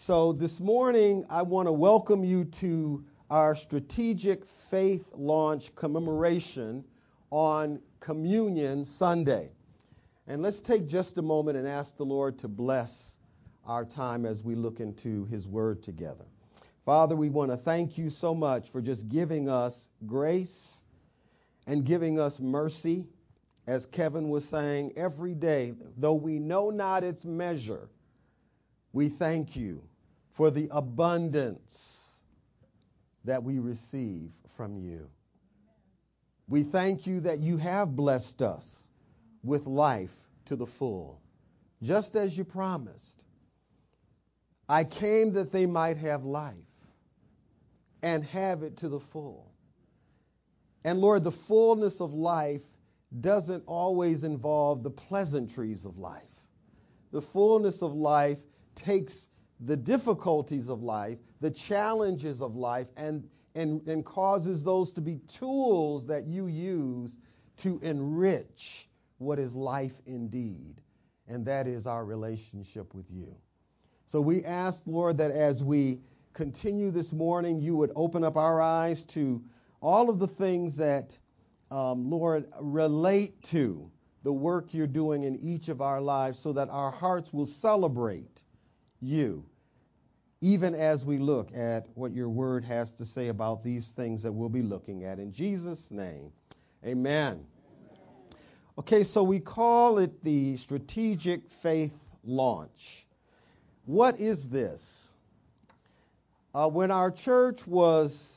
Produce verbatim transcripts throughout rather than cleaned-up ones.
So this morning, I want to welcome you to our Strategic Faith Launch commemoration on Communion Sunday. And let's take just a moment and ask the Lord to bless our time as we look into His Word together. Father, we want to thank you so much for just giving us grace and giving us mercy. As Kevin was saying, every day, though we know not its measure, we thank you for the abundance that we receive from you. We thank you that you have blessed us with life to the full, just as you promised. I came that they might have life and have it to the full. And Lord, the fullness of life doesn't always involve the pleasantries of life. The fullness of life takes the difficulties of life, the challenges of life, and, and, and causes those to be tools that you use to enrich what is life indeed. And that is our relationship with you. So we ask, Lord, that as we continue this morning, you would open up our eyes to all of the things that Um, Lord, relate to the work you're doing in each of our lives so that our hearts will celebrate you, even as we look at what your word has to say about these things that we'll be looking at. In Jesus' name, amen. Okay, so we call it the Strategic Faith Launch. What is this? Uh, when our church was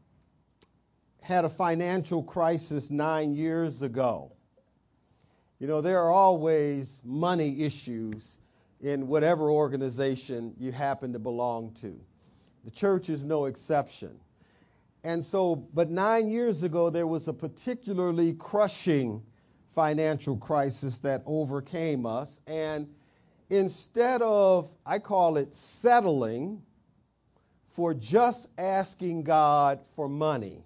had a financial crisis nine years ago. You know, there are always money issues in whatever organization you happen to belong to. The church is no exception. And so, but nine years ago, there was a particularly crushing financial crisis that overcame us. And instead of, I call it settling for just asking God for money,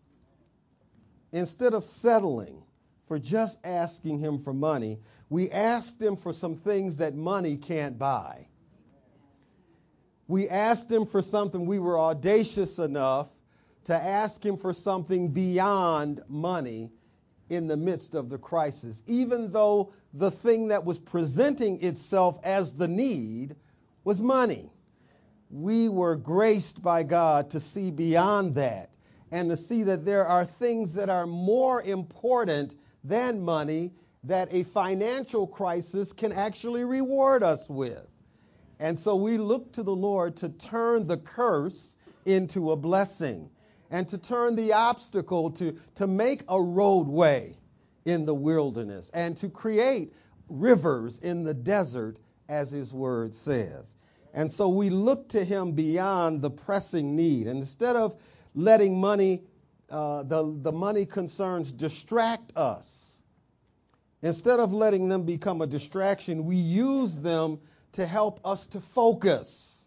Instead of settling for just asking him for money, we asked him for some things that money can't buy. We asked him for something. We were audacious enough to ask him for something beyond money in the midst of the crisis, even though the thing that was presenting itself as the need was money. We were graced by God to see beyond that, and to see that there are things that are more important than money that a financial crisis can actually reward us with. And so we look to the Lord to turn the curse into a blessing and to turn the obstacle to, to make a roadway in the wilderness and to create rivers in the desert, as his word says. And so we look to him beyond the pressing need. And instead of letting money, uh, the, the money concerns distract us. Instead of letting them become a distraction, we use them to help us to focus.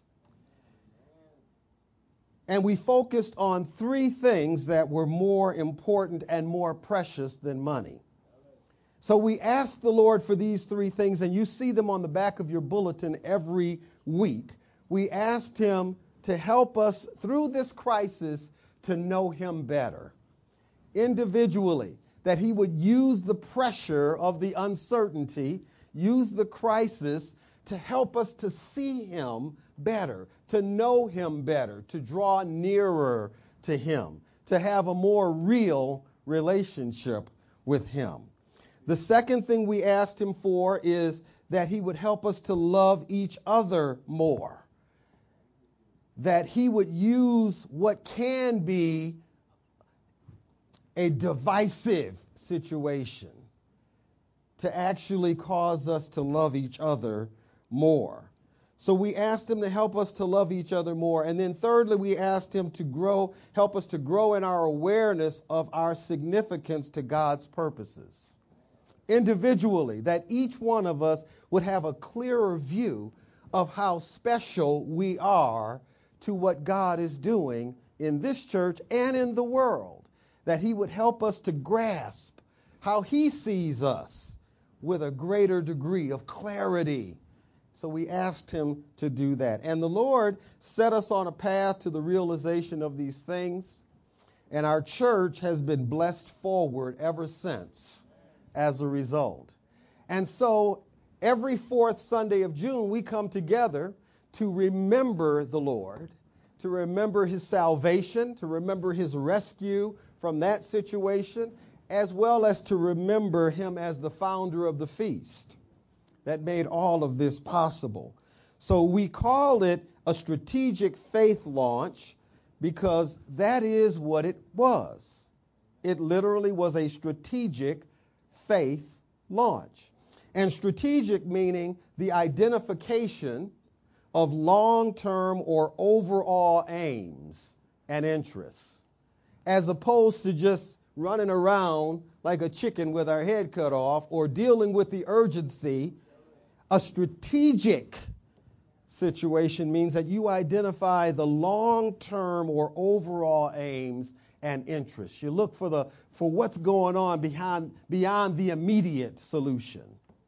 And we focused on three things that were more important and more precious than money. So we asked the Lord for these three things, and you see them on the back of your bulletin every week. We asked him to help us through this crisis to know him better individually, that he would use the pressure of the uncertainty, use the crisis to help us to see him better, to know him better, to draw nearer to him, to have a more real relationship with him. The second thing we asked him for is that he would help us to love each other more. That he would use what can be a divisive situation to actually cause us to love each other more. So we asked him to help us to love each other more. And then thirdly, we asked him to grow, help us to grow in our awareness of our significance to God's purposes. Individually, that each one of us would have a clearer view of how special we are to what God is doing in this church and in the world, that he would help us to grasp how he sees us with a greater degree of clarity So we asked him to do that. And the Lord set us on a path to the realization of these things. And our church has been blessed forward ever since as a result. And so every fourth Sunday of June, we come together to remember the Lord, to remember his salvation, to remember his rescue from that situation, as well as to remember him as the founder of the feast that made all of this possible. So we call it a strategic faith launch because that is what it was. It literally was a strategic faith launch. And strategic meaning the identification of long-term or overall aims and interests, as opposed to just running around like a chicken with our head cut off or dealing with the urgency. A strategic situation means that you identify the long-term or overall aims and interests. You look for the for what's going on behind beyond the immediate solution.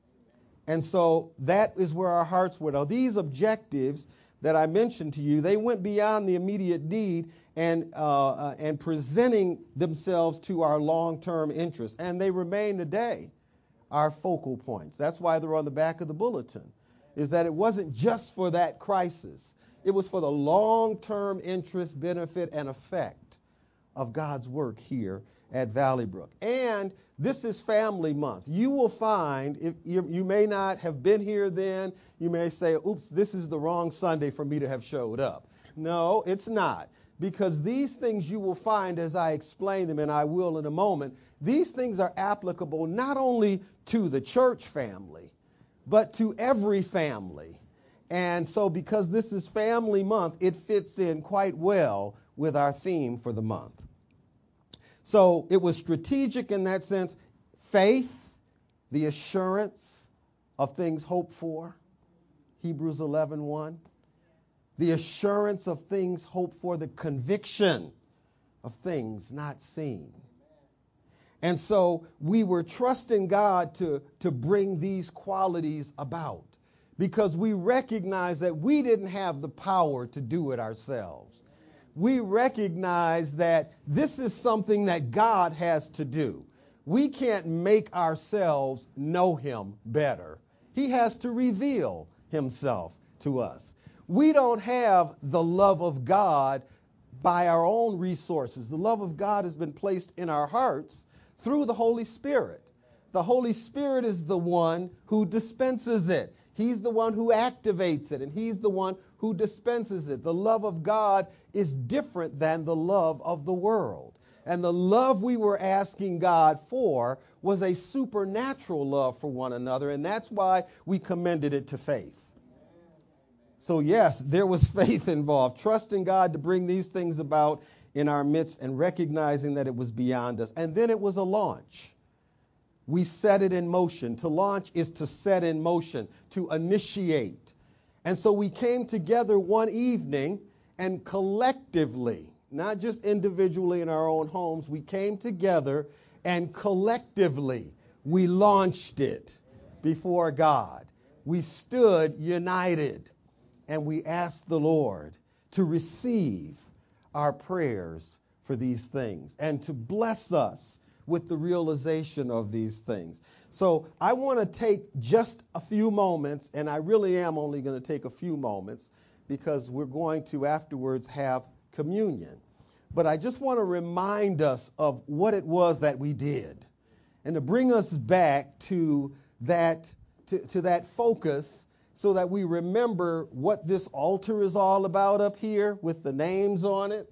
And so that is where our hearts were. Now, these objectives that I mentioned to you, they went beyond the immediate need and uh, uh, and presenting themselves to our long-term interests, and they remain today our focal points. That's why they're on the back of the bulletin, is that it wasn't just for that crisis. It was for the long-term interest, benefit, and effect of God's work here at Valley Brook. And this is Family Month. You will find, if you, you may not have been here then, you may say, oops, this is the wrong Sunday for me to have showed up. No, it's not. Because these things you will find as I explain them, and I will in a moment, these things are applicable not only to the church family, but to every family. And so because this is Family Month, it fits in quite well with our theme for the month. So it was strategic in that sense. Faith, the assurance of things hoped for, Hebrews eleven one. The assurance of things hoped for, the conviction of things not seen. And so we were trusting God to, to bring these qualities about because we recognize that we didn't have the power to do it ourselves. We recognize that this is something that God has to do. We can't make ourselves know him better. He has to reveal himself to us. We don't have the love of God by our own resources. The love of God has been placed in our hearts through the Holy Spirit. The Holy Spirit is the one who dispenses it. He's the one who activates it, and he's the one who dispenses it. The love of God is different than the love of the world. And the love we were asking God for was a supernatural love for one another, and that's why we commended it to faith. So yes, there was faith involved, trusting God to bring these things about in our midst and recognizing that it was beyond us. And then it was a launch. We set it in motion. To launch is to set in motion, to initiate. And so we came together one evening and collectively, not just individually in our own homes, we came together and collectively we launched it before God. We stood united and we asked the Lord to receive our prayers for these things and to bless us with the realization of these things. So I want to take just a few moments, and I really am only going to take a few moments because we're going to afterwards have communion. But I just want to remind us of what it was that we did and to bring us back to that, to, to that focus so that we remember what this altar is all about up here with the names on it.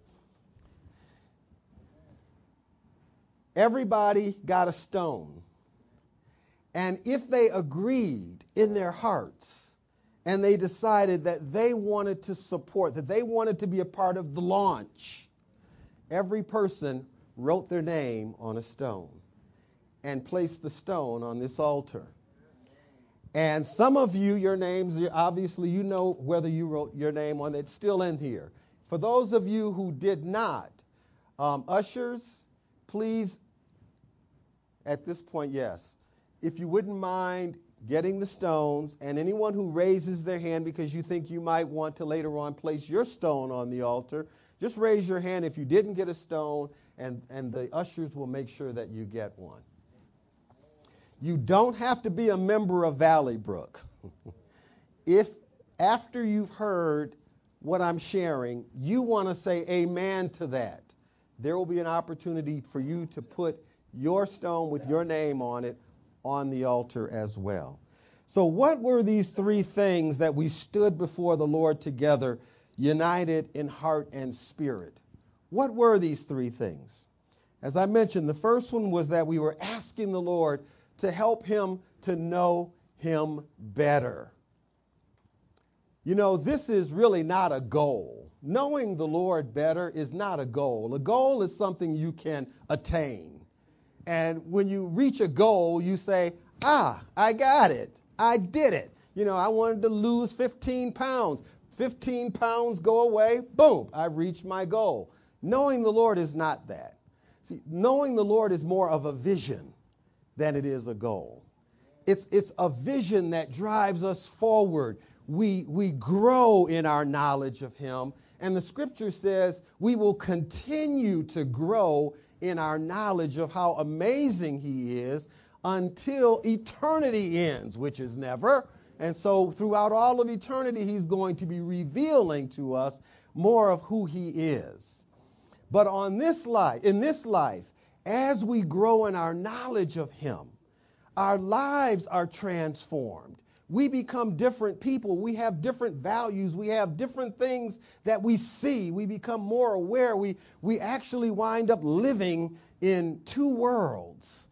Everybody got a stone. And if they agreed in their hearts and they decided that they wanted to support, that they wanted to be a part of the launch, every person wrote their name on a stone and placed the stone on this altar. And some of you, your names, obviously you know whether you wrote your name on it. It's still in here. For those of you who did not, um, ushers, please, at this point, yes, if you wouldn't mind getting the stones, and anyone who raises their hand because you think you might want to later on place your stone on the altar, just raise your hand if you didn't get a stone, and, and the ushers will make sure that you get one. You don't have to be a member of Valley Brook. If after you've heard what I'm sharing, you want to say amen to that, there will be an opportunity for you to put your stone with your name on it on the altar as well. So what were these three things that we stood before the Lord together, united in heart and spirit? What were these three things? As I mentioned, the first one was that we were asking the Lord to help him to know him better. You know, this is really not a goal. Knowing the Lord better is not a goal. A goal is something you can attain. And when you reach a goal, you say, ah, I got it. I did it. You know, I wanted to lose fifteen pounds. fifteen pounds go away. Boom, I reached my goal. Knowing the Lord is not that. See, knowing the Lord is more of a vision than it is a goal. It's, it's a vision that drives us forward. We, we grow in our knowledge of him. And the scripture says we will continue to grow in our knowledge of how amazing he is until eternity ends, which is never. And so throughout all of eternity, he's going to be revealing to us more of who he is. But on this life, in this life, as we grow in our knowledge of him, our lives are transformed. We become different people. We have different values. We have different things that we see. We become more aware. We, we actually wind up living in two worlds.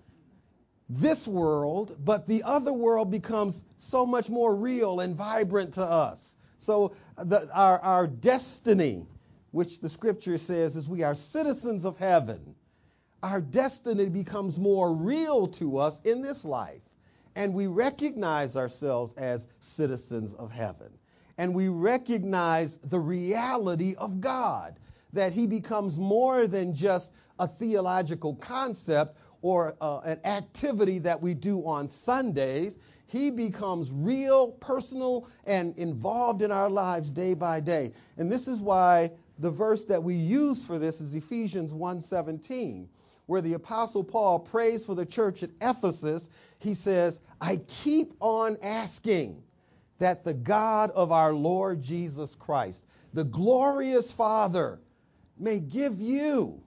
This world, but the other world becomes so much more real and vibrant to us. So the, our, our destiny, which the scripture says is we are citizens of heaven, our destiny becomes more real to us in this life. And we recognize ourselves as citizens of heaven. And we recognize the reality of God, that he becomes more than just a theological concept or uh, an activity that we do on Sundays. He becomes real, personal, and involved in our lives day by day. And this is why the verse that we use for this is Ephesians one seventeen, where the Apostle Paul prays for the church at Ephesus. He says, I keep on asking that the God of our Lord Jesus Christ, the glorious Father, may give you,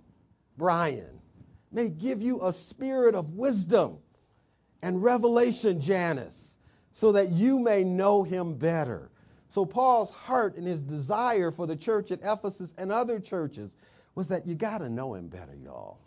Brian, may give you a spirit of wisdom and revelation, Janice, so that you may know him better. So Paul's heart and his desire for the church at Ephesus and other churches was that you got to know him better, y'all.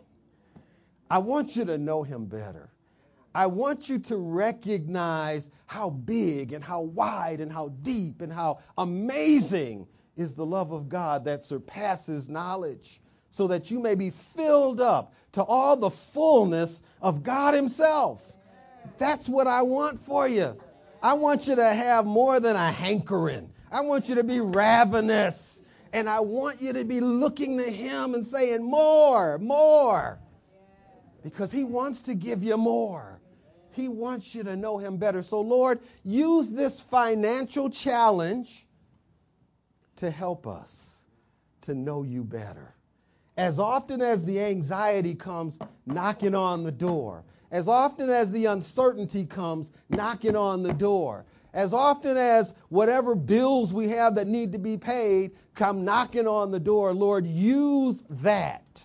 I want you to know him better. I want you to recognize how big and how wide and how deep and how amazing is the love of God that surpasses knowledge, so that you may be filled up to all the fullness of God himself. That's what I want for you. I want you to have more than a hankering. I want you to be ravenous. And I want you to be looking to him and saying, more, more. Because he wants to give you more. He wants you to know him better. So, Lord, use this financial challenge to help us to know you better. As often as the anxiety comes knocking on the door, as often as the uncertainty comes knocking on the door, as often as whatever bills we have that need to be paid come knocking on the door, Lord, use that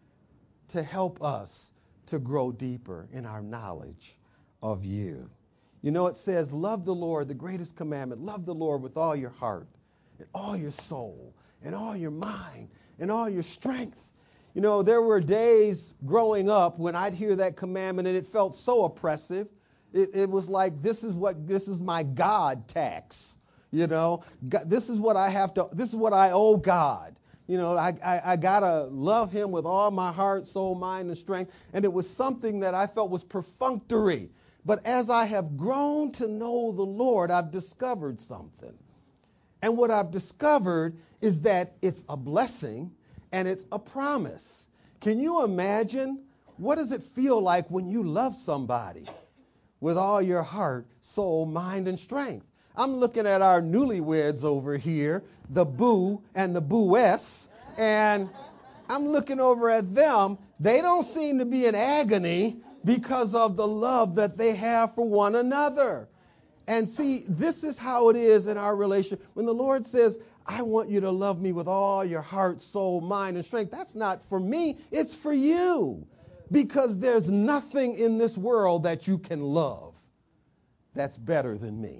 to help us to grow deeper in our knowledge of you. You know, it says, love the Lord, the greatest commandment. Love the Lord with all your heart and all your soul and all your mind and all your strength. You know, there were days growing up when I'd hear that commandment and it felt so oppressive. It, it was like, this is what, this is my God tax. You know, God, this is what I have to, this is what I owe God. You know, I, I, I got to love him with all my heart, soul, mind, and strength. And it was something that I felt was perfunctory. But as I have grown to know the Lord, I've discovered something. And what I've discovered is that it's a blessing and it's a promise. Can you imagine? What does it feel like when you love somebody? with all your heart, soul, mind, and strength. I'm looking at our newlyweds over here, the boo and the boo-ess, and I'm looking over at them. They don't seem to be in agony because of the love that they have for one another. And see, this is how it is in our relationship. When the Lord says, I want you to love me with all your heart, soul, mind, and strength, that's not for me, it's for you. Because there's nothing in this world that you can love that's better than me.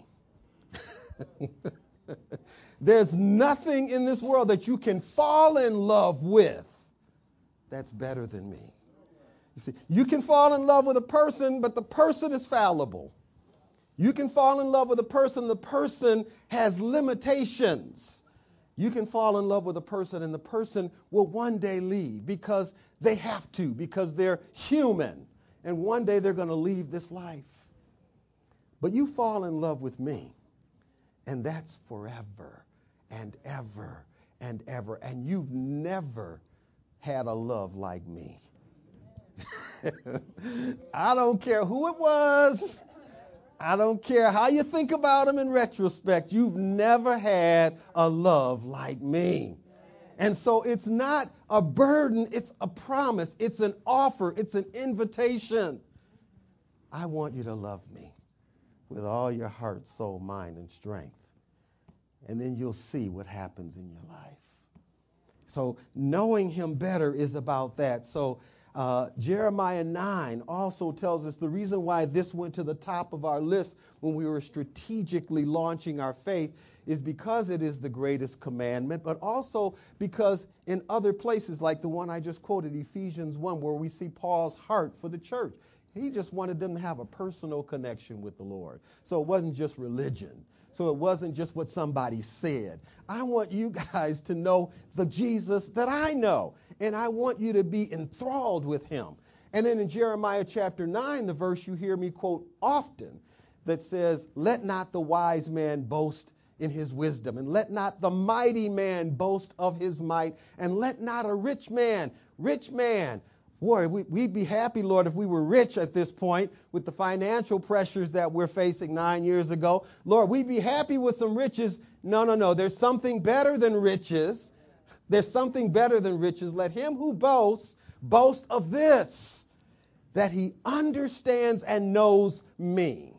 There's nothing in this world that you can fall in love with that's better than me. You see, you can fall in love with a person, but the person is fallible. You can fall in love with a person, the person has limitations. You can fall in love with a person, and the person will one day leave because they have to, because they're human. And one day they're going to leave this life. But you fall in love with me, and that's forever and ever and ever. And you've never had a love like me. I don't care who it was. I don't care how you think about him in retrospect. You've never had a love like me. And so it's not a burden. It's a promise. It's an offer. It's an invitation. I want you to love me with all your heart, soul, mind, and strength. And then you'll see what happens in your life. So knowing him better is about that. So uh, Jeremiah nine also tells us the reason why this went to the top of our list when we were strategically launching our faith is because it is the greatest commandment, but also because in other places like the one I just quoted, Ephesians one, where we see Paul's heart for the church. He just wanted them to have a personal connection with the Lord. So it wasn't just religion. So it wasn't just what somebody said. I want you guys to know the Jesus that I know. And I want you to be enthralled with him. And then in Jeremiah chapter nine, the verse you hear me quote often that says, let not the wise man boast in his wisdom, and let not the mighty man boast of his might, and let not a rich man, rich man, boy, we, we'd be happy, Lord, if we were rich at this point with the financial pressures that we're facing nine years ago. Lord, we'd be happy with some riches. No, no, no. There's something better than riches. There's something better than riches. Let him who boasts boast of this, that he understands and knows me.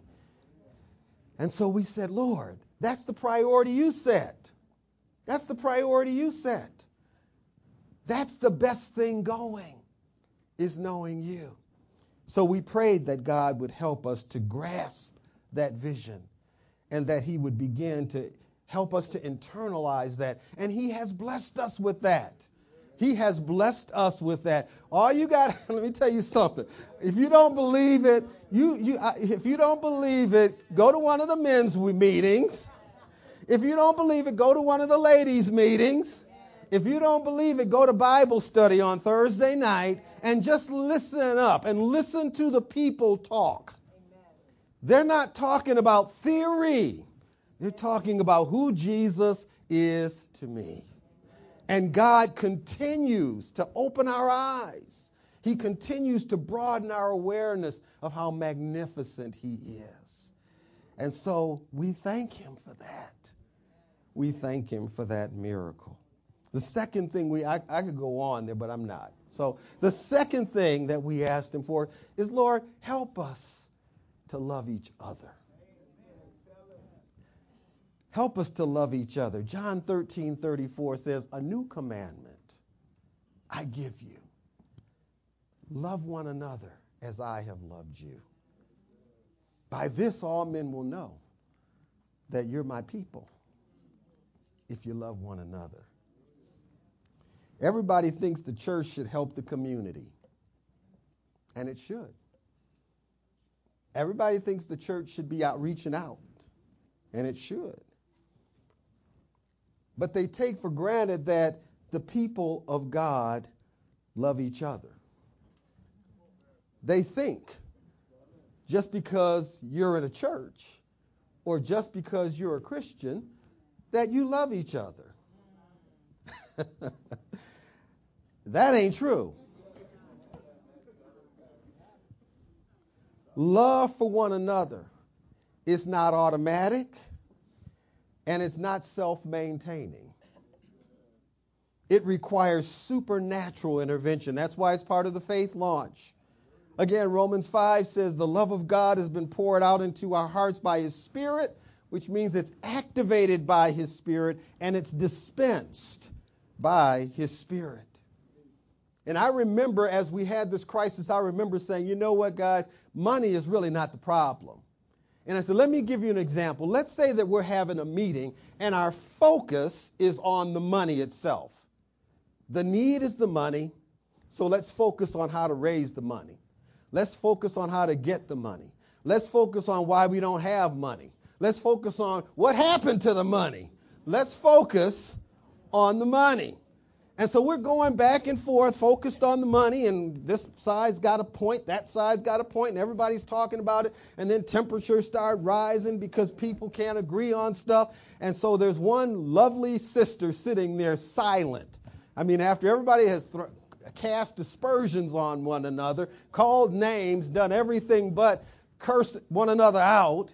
And so we said, Lord, that's the priority you set. That's the priority you set. That's the best thing going, is knowing you. So we prayed that God would help us to grasp that vision and that he would begin to help us to internalize that. And he has blessed us with that. He has blessed us with that. All you got, let me tell you something. If you don't believe it, you, you, if you don't believe it, go to one of the men's meetings. If you don't believe it, go to one of the ladies' meetings. If you don't believe it, go to Bible study on Thursday night and just listen up and listen to the people talk. Amen. They're not talking about theory. They're talking about who Jesus is to me. And God continues to open our eyes. He continues to broaden our awareness of how magnificent he is. And so we thank him for that. We thank him for that miracle. The second thing we, I, I could go on there, but I'm not. So the second thing that we asked him for is, Lord, help us to love each other. Help us to love each other. John thirteen thirty-four says, a new commandment I give you. Love one another as I have loved you. By this all men will know that you're my people, if you love one another. Everybody thinks the church should help the community, and it should. Everybody thinks the church should be out reaching out, and it should. But they take for granted that the people of God love each other. They think just because you're in a church or just because you're a Christian that you love each other. That ain't true. Love for one another is not automatic, and it's not self-maintaining. It requires supernatural intervention. That's why it's part of the faith launch. Again, Romans five says the love of God has been poured out into our hearts by His Spirit, which means it's activated by His Spirit and it's dispensed by His Spirit. And I remember as we had this crisis, I remember saying, you know what, guys, money is really not the problem. And I said, let me give you an example. Let's say that we're having a meeting and our focus is on the money itself. The need is the money, so let's focus on how to raise the money. Let's focus on how to get the money. Let's focus on why we don't have money. Let's focus on what happened to the money. Let's focus on the money. And so we're going back and forth, focused on the money, and this side's got a point, that side's got a point, and everybody's talking about it. And then temperatures start rising because people can't agree on stuff. And so there's one lovely sister sitting there silent. I mean, after everybody has th- cast aspersions on one another, called names, done everything but curse one another out.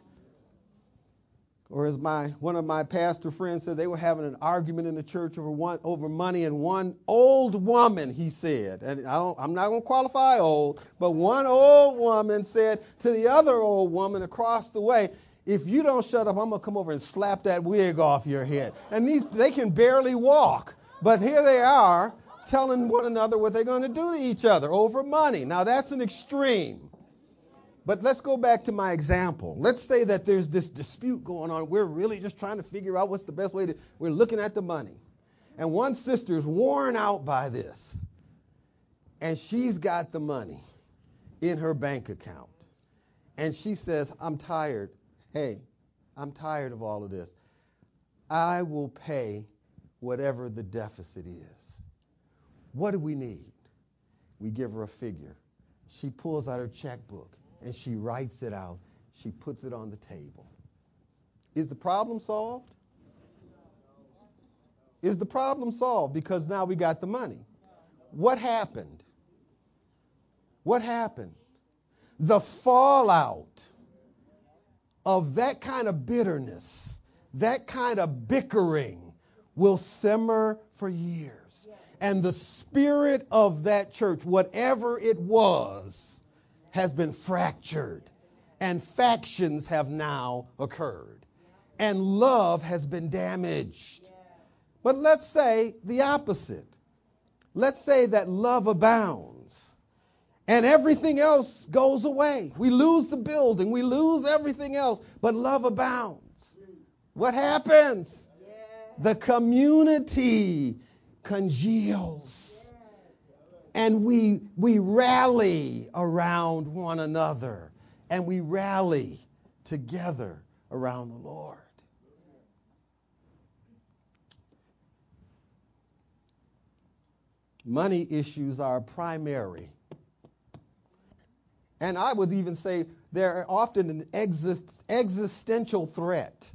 Or as my one of my pastor friends said, they were having an argument in the church over one over money, and one old woman, he said, and I don't, I'm not going to qualify old, but one old woman said to the other old woman across the way, if you don't shut up, I'm going to come over and slap that wig off your head. And these, they can barely walk, but here they are telling one another what they're going to do to each other over money. Now that's an extreme. But let's go back to my example. Let's say that there's this dispute going on. We're really just trying to figure out what's the best way to, we're looking at the money. And one sister is worn out by this. And she's got the money in her bank account. And she says, I'm tired. Hey, I'm tired of all of this. I will pay whatever the deficit is. What do we need? We give her a figure. She pulls out her checkbook. And she writes it out. She puts it on the table. Is the problem solved? Is the problem solved? Because now we got the money. What happened? What happened? The fallout of that kind of bitterness, that kind of bickering will simmer for years. And the spirit of that church, whatever it was, has been fractured, and factions have now occurred, and love has been damaged. But let's say the opposite. Let's say that love abounds and everything else goes away. We lose the building, we lose everything else, but love abounds. What happens? The community congeals. And we we rally around one another, and we rally together around the Lord. Money issues are primary. And I would even say they're often an exist, existential threat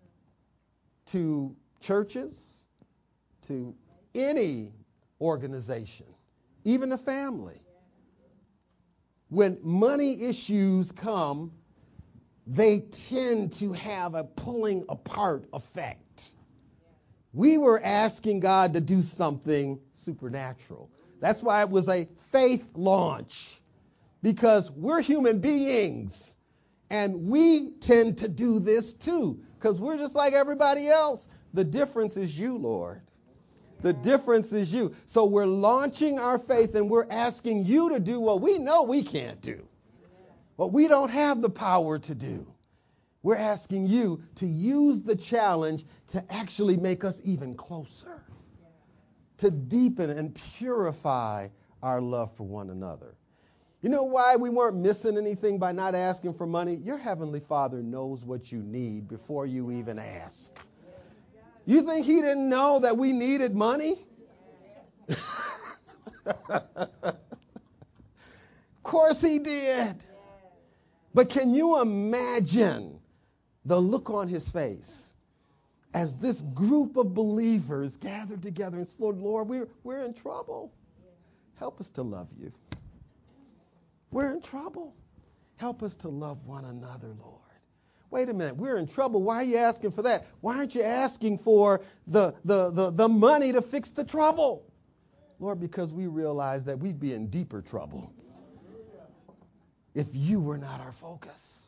to churches, to any organization. Even a family. When money issues come, they tend to have a pulling apart effect. We were asking God to do something supernatural. That's why it was a faith launch. Because we're human beings. And we tend to do this too. Because we're just like everybody else. The difference is you, Lord. The difference is you. So we're launching our faith and we're asking you to do what we know we can't do. What we don't have the power to do. We're asking you to use the challenge to actually make us even closer. To deepen and purify our love for one another. You know why we weren't missing anything by not asking for money? Your Heavenly Father knows what you need before you even ask. You think He didn't know that we needed money? Of course He did. But can you imagine the look on His face as this group of believers gathered together and said, Lord, we're, we're in trouble. Help us to love you. We're in trouble. Help us to love one another, Lord. Wait a minute, we're in trouble. Why are you asking for that? Why aren't you asking for the, the, the, the money to fix the trouble? Lord, because we realize that we'd be in deeper trouble if you were not our focus.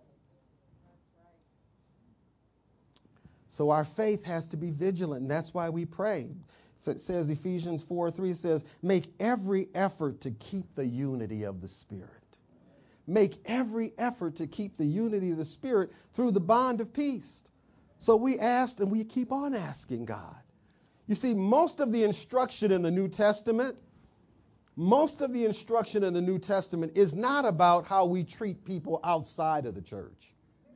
So our faith has to be vigilant, and that's why we pray. It says, Ephesians four three says, make every effort to keep the unity of the Spirit. Make every effort to keep the unity of the Spirit through the bond of peace. So we asked and we keep on asking God. You see, most of the instruction in the New Testament, most of the instruction in the New Testament is not about how we treat people outside of the church.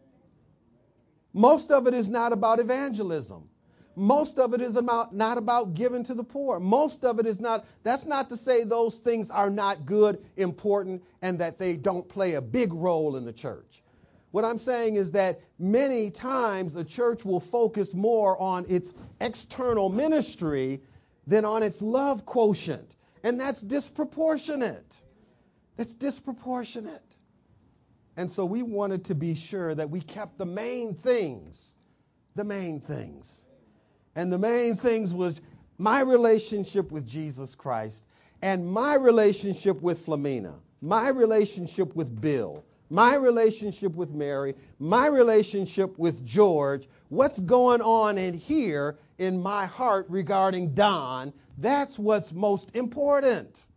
Most of it is not about evangelism. Most of it is about, not about giving to the poor. Most of it is not, that's not to say those things are not good, important, and that they don't play a big role in the church. What I'm saying is that many times the church will focus more on its external ministry than on its love quotient. And that's disproportionate. That's disproportionate. And so we wanted to be sure that we kept the main things, the main things. And the main things was my relationship with Jesus Christ and my relationship with Flamina, my relationship with Bill, my relationship with Mary, my relationship with George, what's going on in here in my heart regarding Don. That's what's most important.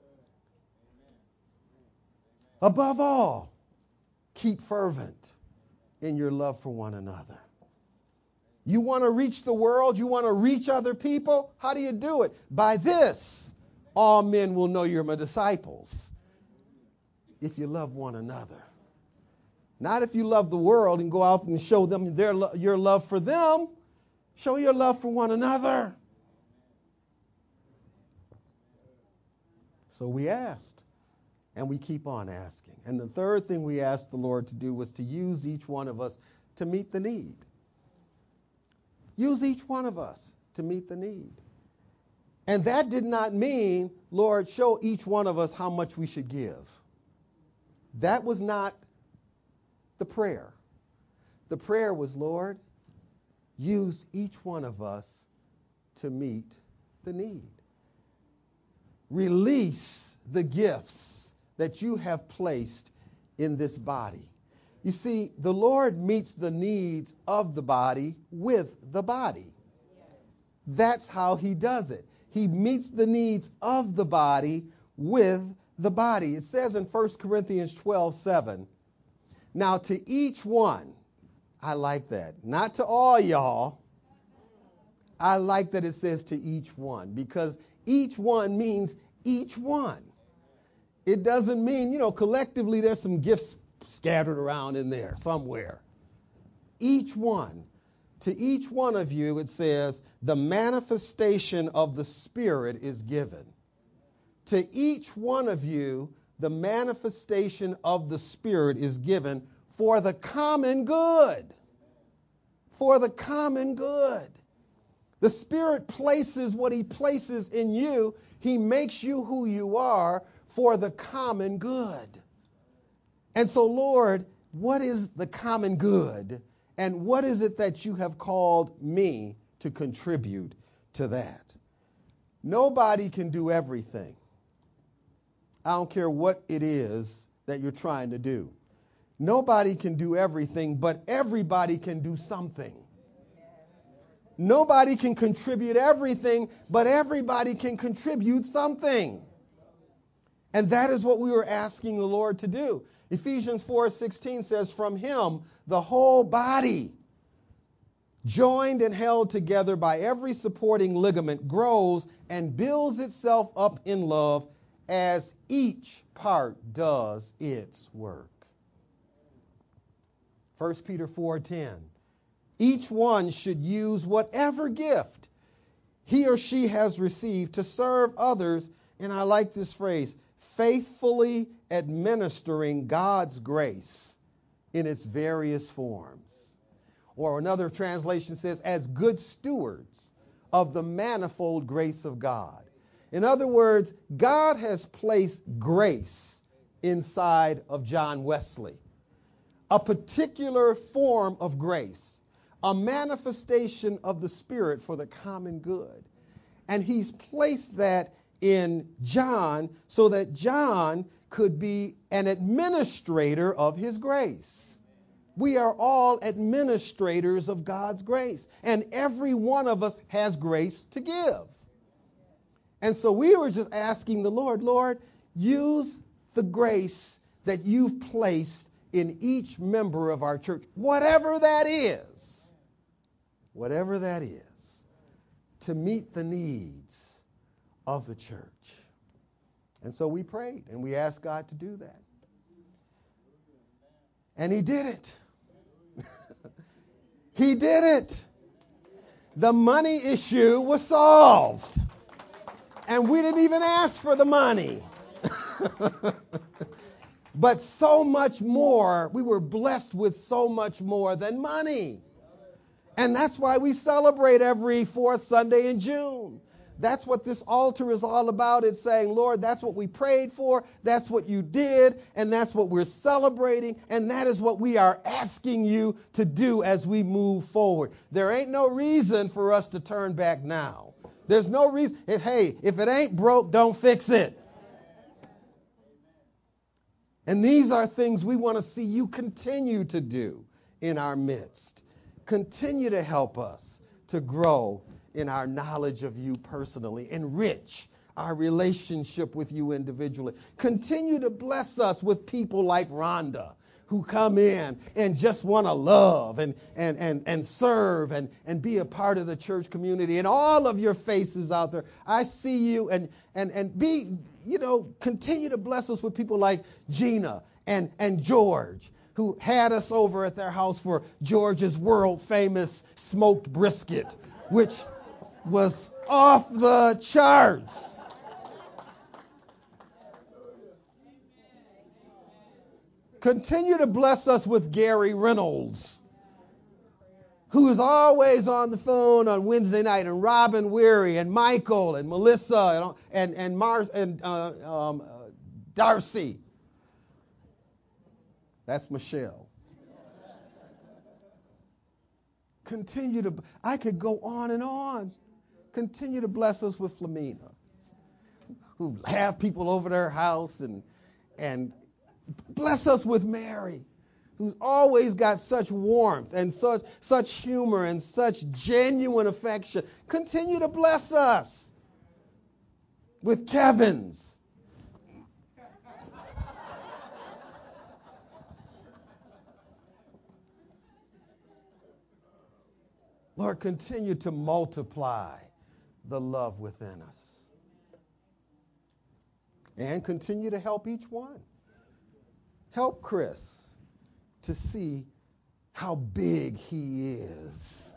Above all, keep fervent in your love for one another. You want to reach the world? You want to reach other people? How do you do it? By this, all men will know you're my disciples. If you love one another. Not if you love the world and go out and show them their lo- your love for them. Show your love for one another. So we asked, and we keep on asking. And the third thing we asked the Lord to do was to use each one of us to meet the need. Use each one of us to meet the need. And that did not mean, Lord, show each one of us how much we should give. That was not the prayer. The prayer was, Lord, use each one of us to meet the need. Release the gifts that you have placed in this body. You see, the Lord meets the needs of the body with the body. That's how he does it. He meets the needs of the body with the body. It says in First Corinthians twelve seven, now to each one, I like that. Not to all y'all. I like that it says to each one, because each one means each one. It doesn't mean, you know, collectively there's some gifts scattered around in there somewhere. Each one. To each one of you, it says, the manifestation of the Spirit is given. To each one of you, the manifestation of the Spirit is given for the common good. For the common good. The Spirit places what he places in you. He makes you who you are for the common good. And so, Lord, what is the common good? And what is it that you have called me to contribute to that? Nobody can do everything. I don't care what it is that you're trying to do. Nobody can do everything, but everybody can do something. Nobody can contribute everything, but everybody can contribute something. And that is what we were asking the Lord to do. Ephesians four sixteen says, from him, the whole body, joined and held together by every supporting ligament, grows and builds itself up in love as each part does its work. First Peter four ten, each one should use whatever gift he or she has received to serve others, and I like this phrase, faithfully administering God's grace in its various forms. Or another translation says, as good stewards of the manifold grace of God. In other words, God has placed grace inside of John Wesley. A particular form of grace, a manifestation of the Spirit for the common good. And he's placed that in John so that John could be an administrator of his grace. We are all administrators of God's grace, and every one of us has grace to give. And so we were just asking the Lord, Lord, use the grace that you've placed in each member of our church, whatever that is, whatever that is, to meet the needs of the church. And so we prayed and we asked God to do that. And he did it. He did it. The money issue was solved. And we didn't even ask for the money. But so much more, we were blessed with so much more than money. And that's why we celebrate every fourth Sunday in June. That's what this altar is all about. It's saying, Lord, that's what we prayed for. That's what you did. And that's what we're celebrating. And that is what we are asking you to do as we move forward. There ain't no reason for us to turn back now. There's no reason. If, hey, if it ain't broke, don't fix it. And these are things we want to see you continue to do in our midst. Continue to help us to grow in our knowledge of you personally. Enrich our relationship with you individually. Continue to bless us with people like Rhonda, who come in and just want to love and, and, and, and serve and, and be a part of the church community. And all of your faces out there, I see you, and, and, and be, you know, continue to bless us with people like Gina and, and George, who had us over at their house for George's world famous smoked brisket, which was off the charts. Continue to bless us with Gary Reynolds, who is always on the phone on Wednesday night, and Robin Weary and Michael and Melissa and and and, Mars, and uh, um, uh, Darcy. That's Michelle. Continue to, I could go on and on. Continue to bless us with Flamina, who have people over their house, and and bless us with Mary, who's always got such warmth and such such humor and such genuine affection. Continue to bless us with Kevin's. Lord, continue to multiply the love within us. And continue to help each one. Help Chris to see how big he is.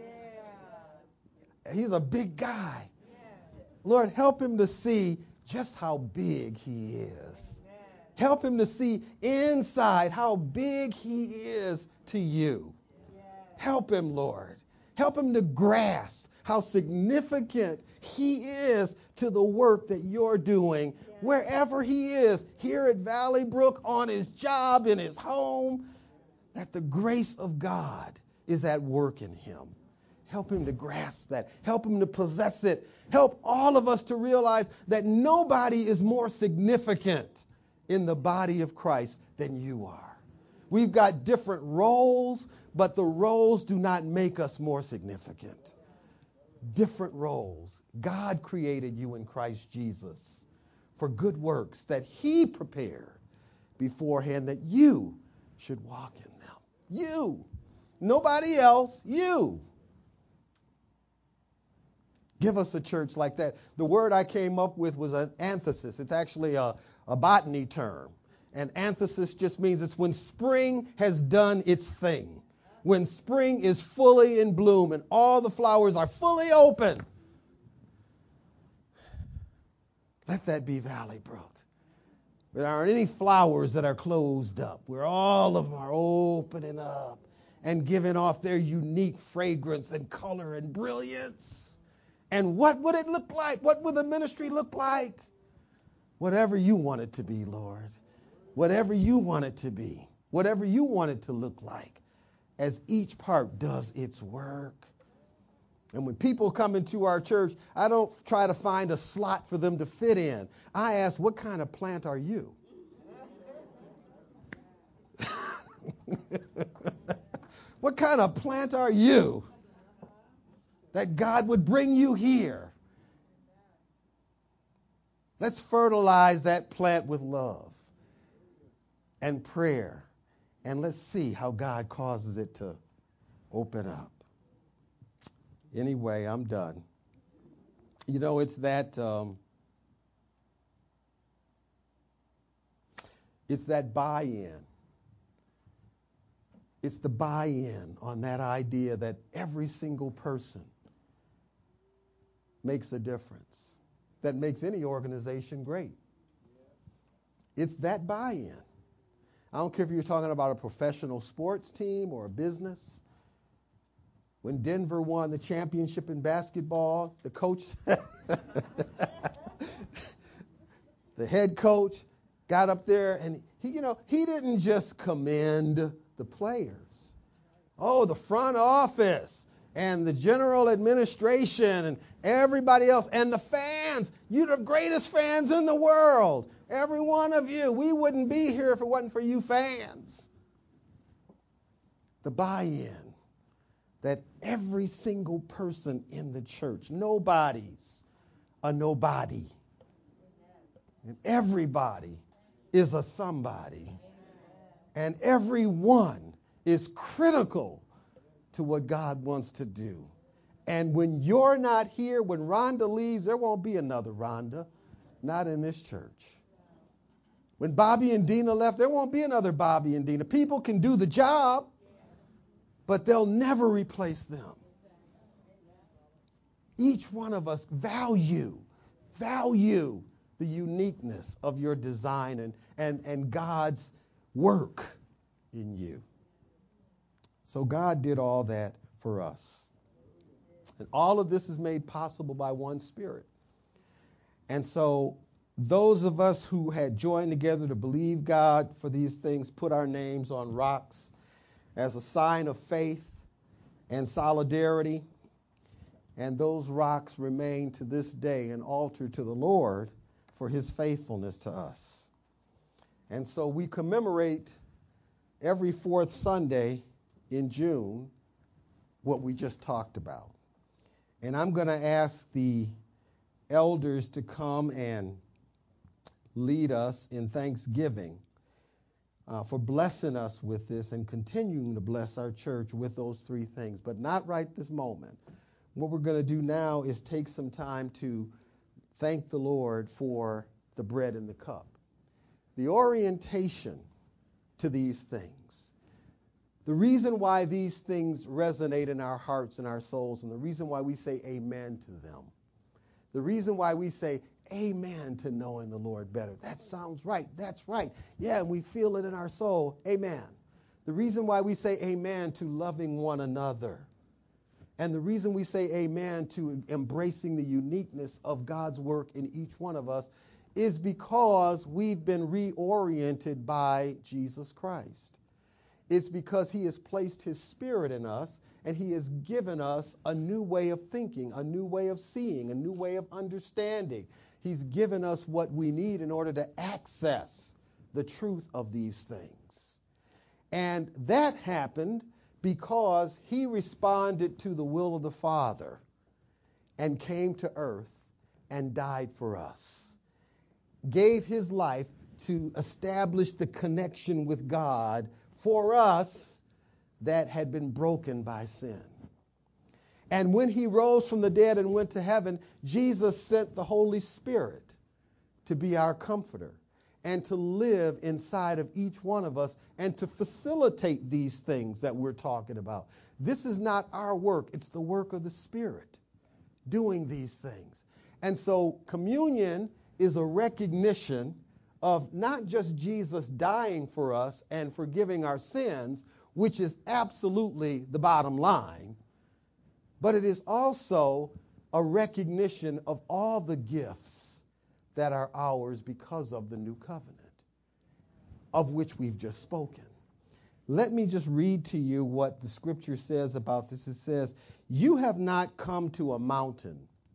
Yeah. He's a big guy. Yeah. Lord, help him to see just how big he is. Yeah. Help him to see inside how big he is to you. Yeah. Help him, Lord. Help him to grasp how significant he is to the work that you're doing, yeah, wherever he is, here at Valley Brook, on his job, in his home, that the grace of God is at work in him. Help him to grasp that. Help him to possess it. Help all of us to realize that nobody is more significant in the body of Christ than you are. We've got different roles, but the roles do not make us more significant. Different roles. God created you in Christ Jesus for good works that he prepared beforehand that you should walk in them. You. Nobody else. You. Give us a church like that. The word I came up with was an antithesis. It's actually a, a botany term. And antithesis just means it's when spring has done its thing. When spring is fully in bloom and all the flowers are fully open. Let that be Valley Brook. There aren't any flowers that are closed up, where all of them are opening up and giving off their unique fragrance and color and brilliance. And what would it look like? What would the ministry look like? Whatever you want it to be, Lord. whatever you want it to be, whatever you want it to look like, as each part does its work. And when people come into our church, I don't try to find a slot for them to fit in. I ask, what kind of plant are you? What kind of plant are you that God would bring you here? Let's fertilize that plant with love and prayer, and let's see how God causes it to open up. Anyway, I'm done. You know, it's that um, it's that buy-in. It's the buy-in on that idea that every single person makes a difference, that makes any organization great. It's that buy-in. I don't care if you're talking about a professional sports team or a business. When Denver won the championship in basketball, the coach, the head coach got up there and he, you know, he didn't just commend the players. Oh, the front office and the general administration and everybody else and the fans. You're the greatest fans in the world. Every one of you. We wouldn't be here if it wasn't for you fans. The buy-in that every single person in the church, nobody's a nobody. And everybody is a somebody. And everyone is critical to what God wants to do. And when you're not here, when Rhonda leaves, there won't be another Rhonda. Not in this church. When Bobby and Dina left, there won't be another Bobby and Dina. People can do the job, but they'll never replace them. Each one of us value, value the uniqueness of your design and, and, and God's work in you. So God did all that for us. And all of this is made possible by one Spirit. And so those of us who had joined together to believe God for these things put our names on rocks as a sign of faith and solidarity. And those rocks remain to this day an altar to the Lord for his faithfulness to us. And so we commemorate every fourth Sunday in June what we just talked about. And I'm going to ask the elders to come and lead us in thanksgiving uh, for blessing us with this and continuing to bless our church with those three things, but not right this moment. What we're going to do now is take some time to thank the Lord for the bread and the cup. The orientation to these things. The reason why these things resonate in our hearts and our souls, and the reason why we say amen to them. The reason why we say amen to knowing the Lord better. That sounds right. That's right. Yeah, and we feel it in our soul. Amen. The reason why we say amen to loving one another. And the reason we say amen to embracing the uniqueness of God's work in each one of us is because we've been reoriented by Jesus Christ. It's because he has placed his Spirit in us and he has given us a new way of thinking, a new way of seeing, a new way of understanding. He's given us what we need in order to access the truth of these things. And that happened because he responded to the will of the Father and came to earth and died for us. Gave his life to establish the connection with God for us that had been broken by sin. And when he rose from the dead and went to heaven, Jesus sent the Holy Spirit to be our comforter and to live inside of each one of us and to facilitate these things that we're talking about. This is not our work. It's the work of the Spirit doing these things. And so communion is a recognition of not just Jesus dying for us and forgiving our sins, which is absolutely the bottom line, but it is also a recognition of all the gifts that are ours because of the new covenant. of which we've just spoken. Let me just read to you what the scripture says about this. It says, you have not come to a mountain.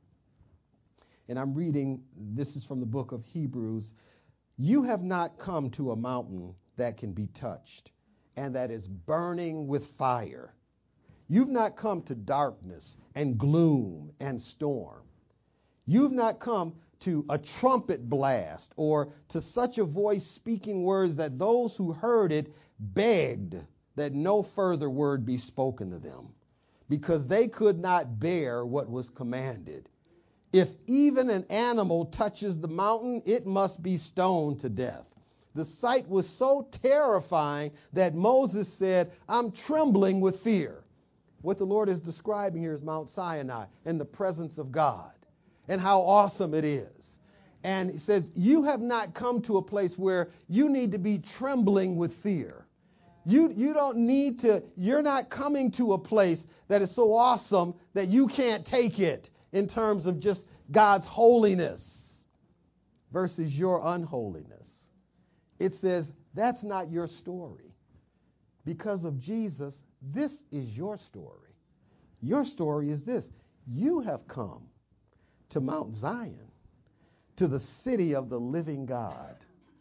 And I'm reading, this is from the book of Hebrews. You have not come to a mountain that can be touched and that is burning with fire. You've not come to darkness and gloom and storm. You've not come to a trumpet blast or to such a voice speaking words that those who heard it begged that no further word be spoken to them, because they could not bear what was commanded. If even an animal touches the mountain, it must be stoned to death. The sight was so terrifying that Moses said, I'm trembling with fear. What the Lord is describing here is Mount Sinai and the presence of God and how awesome it is. And he says, you have not come to a place where you need to be trembling with fear. You, you don't need to, you're not coming to a place that is so awesome that you can't take it in terms of just God's holiness versus your unholiness. It says that's not your story. Because of Jesus, this is your story. Your story is this. You have come to Mount Zion, to the city of the living God,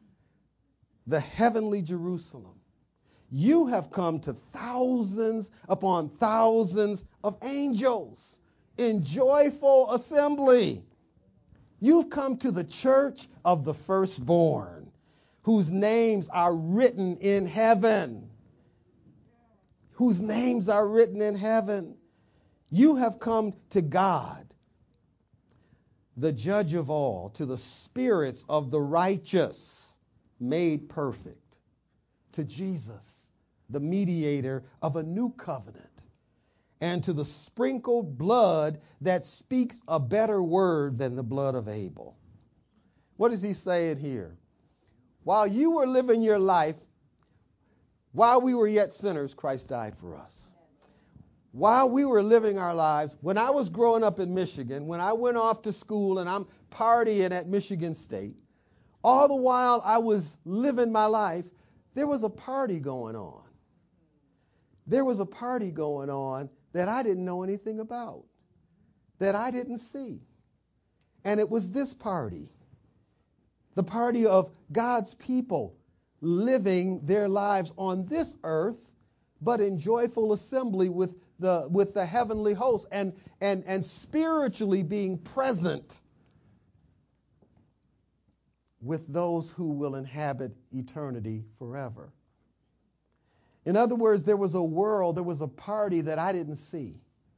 the heavenly Jerusalem. You have come to thousands upon thousands of angels in joyful assembly. You've come to the church of the firstborn, whose names are written in heaven. Whose names are written in heaven. You have come to God, the judge of all, to the spirits of the righteous made perfect, to Jesus, the mediator of a new covenant, and to the sprinkled blood that speaks a better word than the blood of Abel. What is he saying here? While you were living your life, while we were yet sinners, Christ died for us. While we were living our lives, when I was growing up in Michigan, when I went off to school and I'm partying at Michigan State, all the while I was living my life, there was a party going on. There was a party going on that I didn't know anything about, that I didn't see. And it was this party, the party of God's people living their lives on this earth, but in joyful assembly with the with the heavenly host and and and spiritually being present with those who will inhabit eternity forever. In other words, there was a world, there was a party that I didn't see.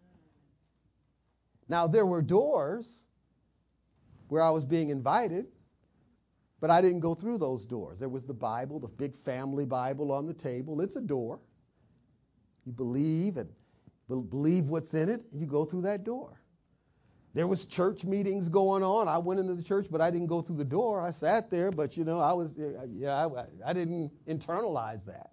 Now, there were doors where I was being invited, but I didn't go through those doors. There was the Bible, the big family Bible on the table. It's a door. You believe and believe what's in it, and you go through that door. There was church meetings going on. I went into the church, but I didn't go through the door. I sat there, but, you know, I was, yeah, I, I didn't internalize that.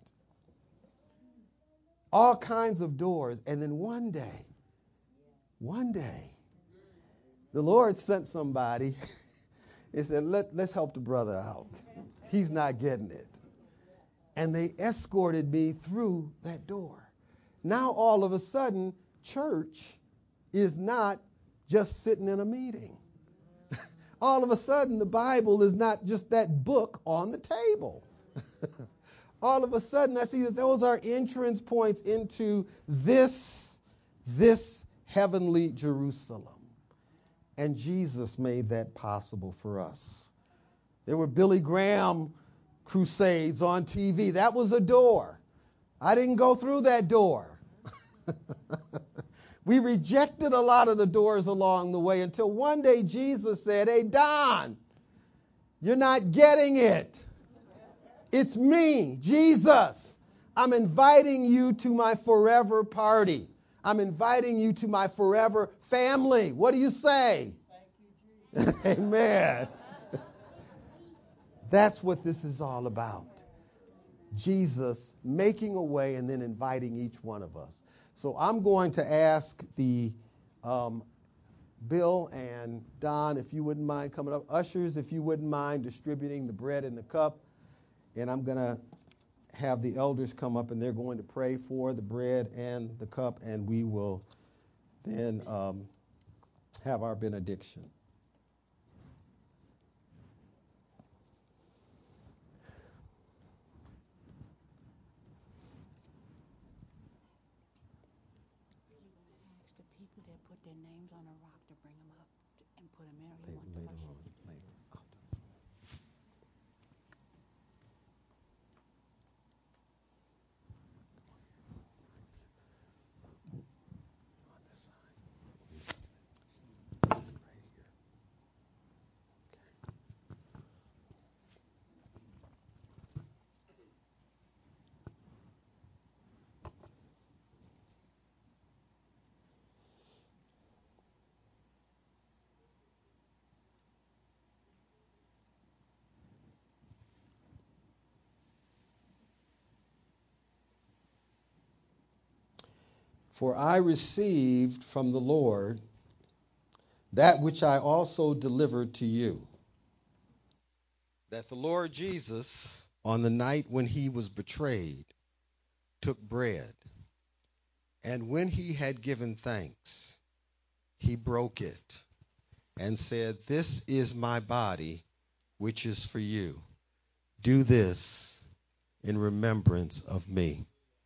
All kinds of doors. And then one day, one day, the Lord sent somebody. He said, Let, let's help the brother out. He's not getting it. And they escorted me through that door. Now, all of a sudden, church is not just sitting in a meeting. All of a sudden, the Bible is not just that book on the table. All of a sudden, I see that those are entrance points into this, this heavenly Jerusalem. And Jesus made that possible for us. There were Billy Graham crusades on T V. That was a door. I didn't go through that door. We rejected a lot of the doors along the way until one day Jesus said, hey, Don, you're not getting it. It's me, Jesus. I'm inviting you to my forever party. I'm inviting you to my forever family. What do you say? Thank you, Jesus. Amen. That's what this is all about. Jesus making a way and then inviting each one of us. So I'm going to ask the um, Bill and Don, if you wouldn't mind coming up. Ushers, if you wouldn't mind distributing the bread and the cup. And I'm going to have the elders come up, and they're going to pray for the bread and the cup, and we will then um, have our benediction. Ask the people that put their names on a rock to bring them up and put them in. Or you Later, want to later touch on, it? later. I'll do it. On this side. Right here. Okay. For I received from the Lord that which I also delivered to you, that the Lord Jesus, on the night when he was betrayed, took bread, and when he had given thanks, he broke it and said, "This is my body, which is for you. Do this in remembrance of me."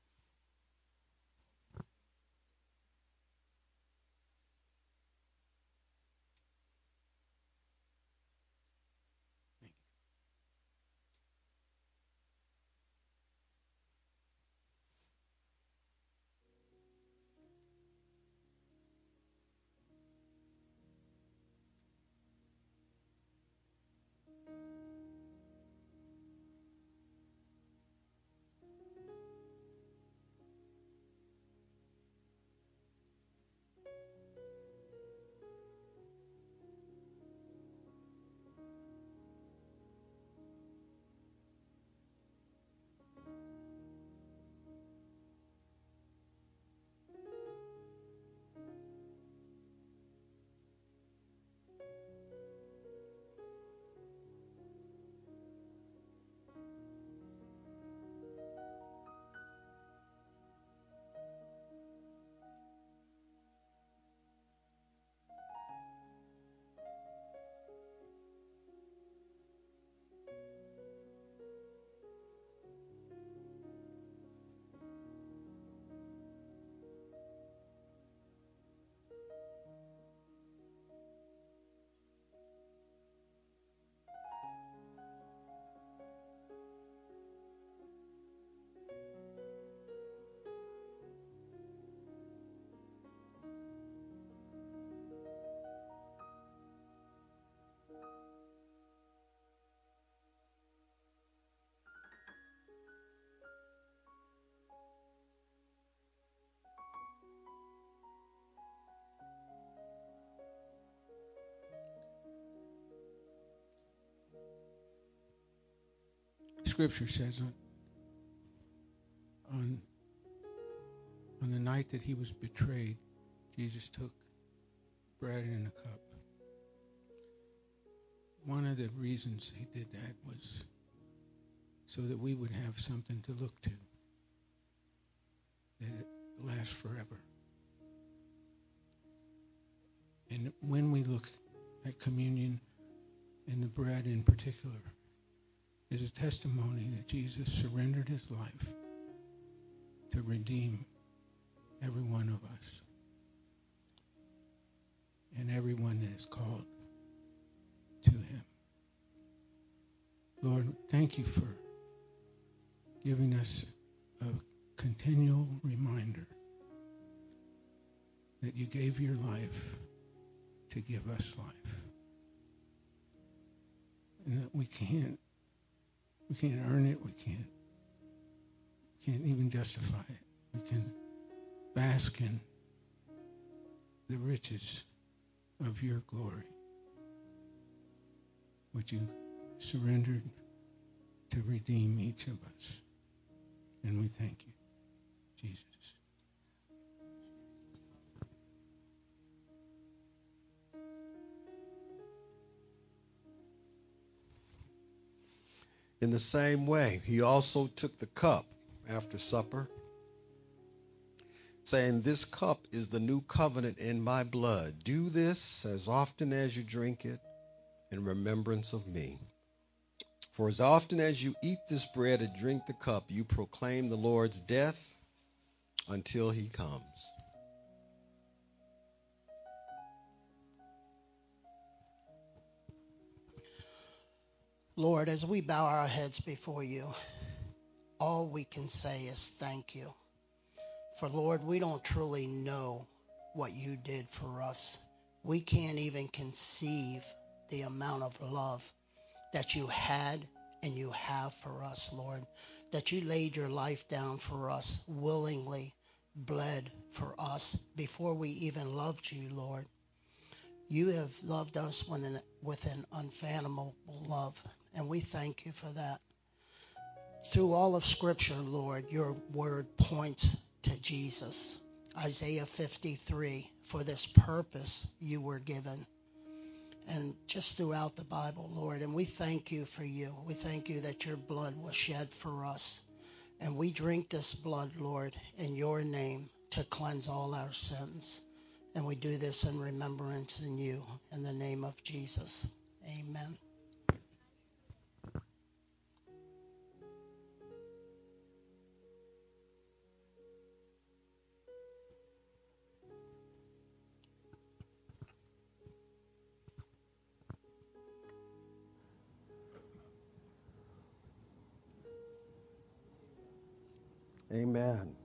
Scripture says on, on on the night that he was betrayed, Jesus took bread and a cup. One of the reasons he did that was so that we would have something to look to, that it lasts forever. And when we look at communion and the bread in particular, is a testimony that Jesus surrendered his life to redeem every one of us and everyone that is called to him. Lord, thank you for giving us a continual reminder that you gave your life to give us life. And that we can't we can't earn it, we can't can't even justify it. We can bask in the riches of your glory, which you surrendered to redeem each of us. And we thank you, Jesus. In the same way, he also took the cup after supper, saying, "This cup is the new covenant in my blood. Do this as often as you drink it in remembrance of me. For as often as you eat this bread and drink the cup, you proclaim the Lord's death until he comes." Lord, as we bow our heads before you, all we can say is thank you. For Lord, we don't truly know what you did for us. We can't even conceive the amount of love that you had and you have for us, Lord. That you laid your life down for us, willingly bled for us before we even loved you, Lord. You have loved us with an, with an unfathomable love, and we thank you for that. Through all of Scripture, Lord, your word points to Jesus. Isaiah fifty-three, for this purpose you were given. And just throughout the Bible, Lord, and we thank you for you. We thank you that your blood was shed for us. And we drink this blood, Lord, in your name to cleanse all our sins. And we do this in remembrance in you, in the name of Jesus. Amen. Amen.